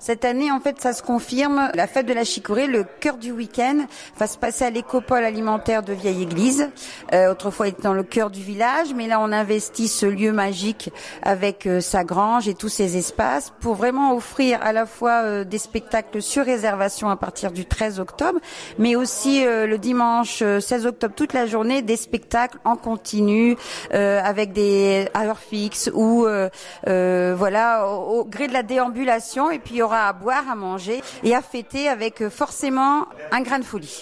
Cette année, en fait, ça se confirme. La fête de la chicorée, le cœur du week-end, va se passer à l'écopole alimentaire de Vieille Église. Autrefois, il était dans le cœur du village, mais là, on investit ce lieu magique avec sa grange et tous ses espaces pour vraiment offrir à la fois des spectacles sur réservation à partir du 13 octobre, mais aussi le dimanche 16 octobre toute la journée, des spectacles en continu avec des à heure fixe ou voilà au gré de la déambulation. Et puis il y aura à boire, à manger et à fêter avec forcément un grain de folie.